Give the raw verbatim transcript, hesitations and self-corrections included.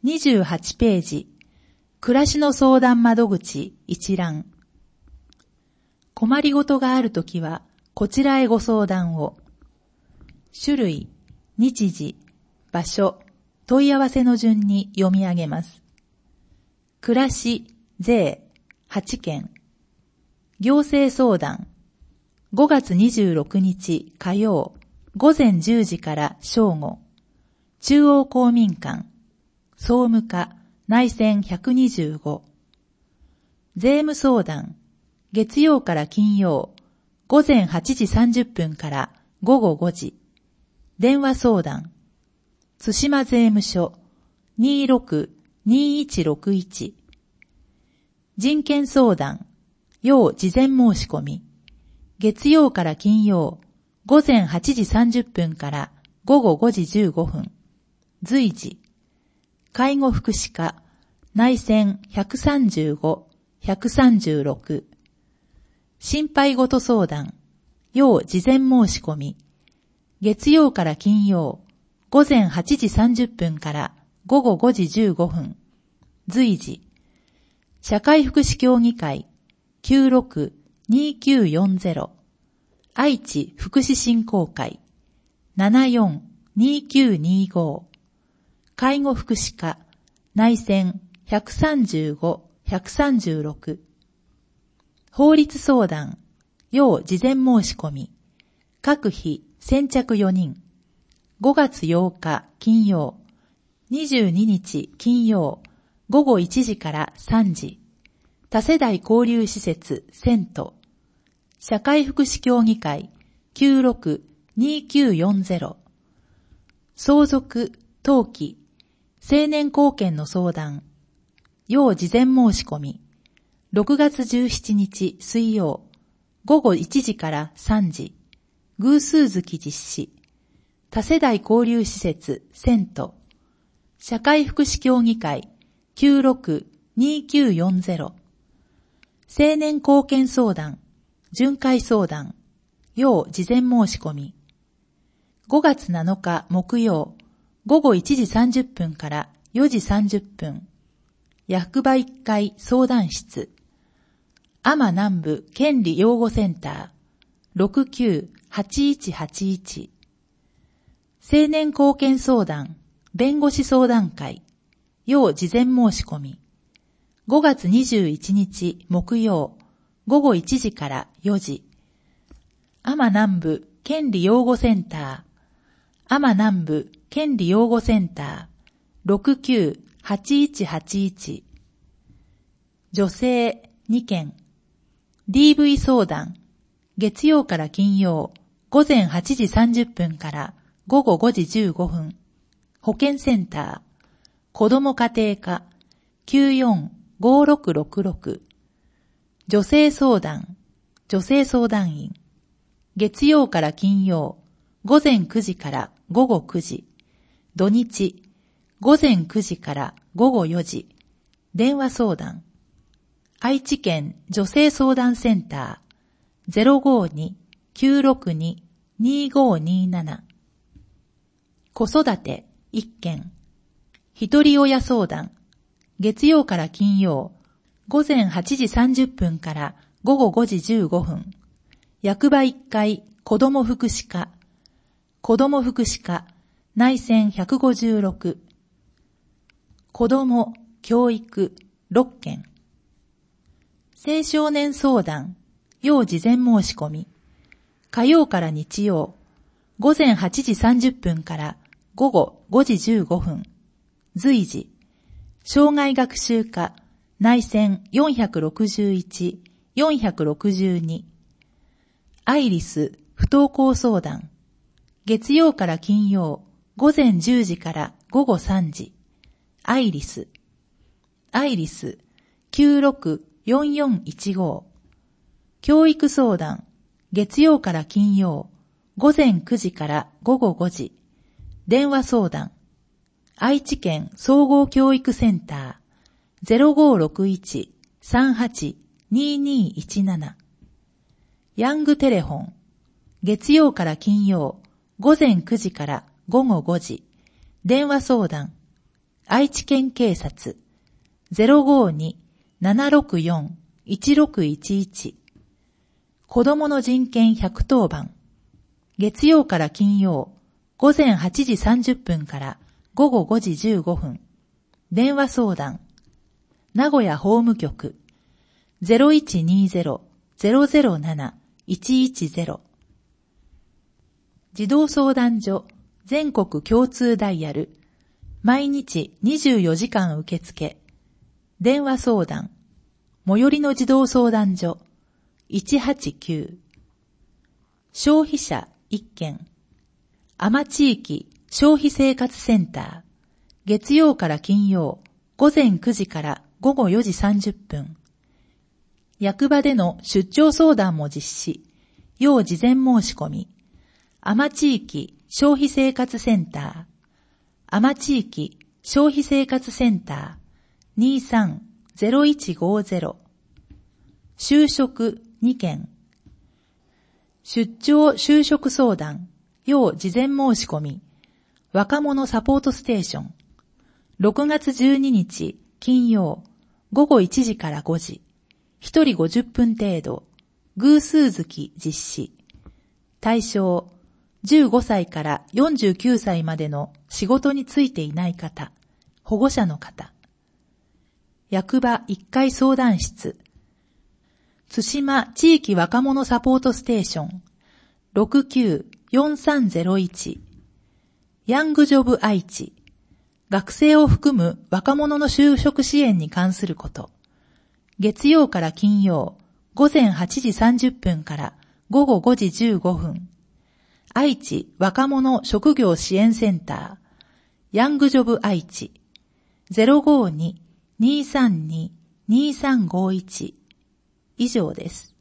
にじゅうはちページ、暮らしの相談窓口一覧。困りごとがあるときは、こちらへご相談を。種類、日時、場所、問い合わせの順に読み上げます。暮らし、税、はちけん。行政相談、ごがつにじゅうろくにち火曜、ごぜんじゅうじから正午。中央公民館、総務課、内線ひゃくにじゅうご。税務相談、月曜から金曜、ごぜんはちじさんじゅっぷんからごごごじ。電話相談、津島税務署 にーろくにーいちろくいち。人権相談、要事前申し込み。月曜から金曜、ごぜんはちじさんじゅっぷんからごごごじじゅうごふん。随時。介護福祉課、内線ひゃくさんじゅうご、ひゃくさんじゅうろく。心配ごと相談、要事前申し込み。月曜から金曜、ごぜんはちじさんじゅっぷんからごごごじじゅうごふん。随時。社会福祉協議会 きゅうろくにーきゅうよんぜろ。愛知福祉振興会 ななよんにーきゅうにーご。介護福祉課内線ひゃくさんじゅうご、ひゃくさんじゅうろく。法律相談、要事前申し込み。各日先着よにん。ごがつようか金曜、にじゅうににち金曜、ごごいちじからさんじ。多世代交流施設セント。社会福祉協議会 きゅうろくにーきゅうよんぜろ。相続、登記、成年後見の相談。要事前申し込み。ろくがつじゅうしちにち水曜、ごごいちじからさんじ。偶数月実施。多世代交流施設セント。社会福祉協議会 きゅうろくにーきゅうよんぜろ。成年後見相談、巡回相談、要事前申し込み。ごがつなのか木曜、ごごいちじさんじゅっぷんからよじさんじゅっぷん。役場いっかい相談室。多摩南部権利養護センター ろくきゅうはちいちはちいち。成年後見相談、弁護士相談会、要事前申し込み。ごがつにじゅういちにち木曜、ごごいちじからよじ。多摩南部権利養護センター、多摩南部権利養護センター、ろくきゅうはちいちはちいち。女性にけん。ディーブイ 相談、月曜から金曜、ごぜんはちじさんじゅっぷんからごごごじじゅうごふん。保健センター、子ども家庭課 きゅうよんごろくろくろく。女性相談、女性相談員。月曜から金曜、ごぜんくじからごごくじ。土日、ごぜんくじからごごよじ。電話相談。愛知県女性相談センター ゼロごに きゅうろくに にーごにーなな。子育ていっけん。一人親相談。月曜から金曜、ごぜんはちじさんじゅっぷんからごごごじじゅうごふん。役場いっかい子ども福祉課。子ども福祉課内線ひゃくごじゅうろく。子ども教育ろっけん。青少年相談、要事前申し込み。火曜から日曜、ごぜんはちじさんじゅっぷんからごごごじじゅうごふん。随時。障害学習課内線よんひゃくろくじゅういち、よんひゃくろくじゅうに。アイリス不登校相談。月曜から金曜、ごぜんじゅうじからごごさんじ。アイリス。アイリスきゅうろくよんよんいちご。教育相談。月曜から金曜、ごぜんくじからごごごじ。電話相談。愛知県総合教育センター ゼロごろくいち さんはち にーにーいちなな。ヤングテレホン。月曜から金曜、ごぜんくじからごごごじ。電話相談。 愛知県警察 ゼロごに ななろくよん いちろくいちいち 子どもの人権ひゃくとおばん月曜から金曜午前はちじさんじゅっぷんから午後ごじじゅうごふん電話相談名古屋法務局 ゼロいちにゼロ ゼロゼロなな いちいちゼロ 児童相談所全国共通ダイヤル毎日にじゅうよじかん受付電話相談最寄りの児童相談所いちはちきゅう消費者いっけん多摩地域消費生活センター月曜から金曜午前くじから午後よじさんじゅっぷん役場での出張相談も実施要事前申し込み多摩地域消費生活センター多摩地域消費生活センター にさんゼロいちごゼロ 就職にけん出張就職相談要事前申し込み若者サポートステーションろくがつじゅうににち金曜午後いちじからごじひとりごじゅっぷん程度偶数月実施対象じゅうごさいからよんじゅうきゅうさいまでの仕事に就いていない方保護者の方役場いっかい相談室津島地域若者サポートステーション ろくきゅうよんさんゼロいち ヤングジョブ愛知学生を含む若者の就職支援に関すること月曜から金曜午前はちじさんじゅっぷんから午後ごじじゅうごふん愛知若者職業支援センターヤングジョブ愛知 ゼロごに にーさんに にーさんごいち以上です。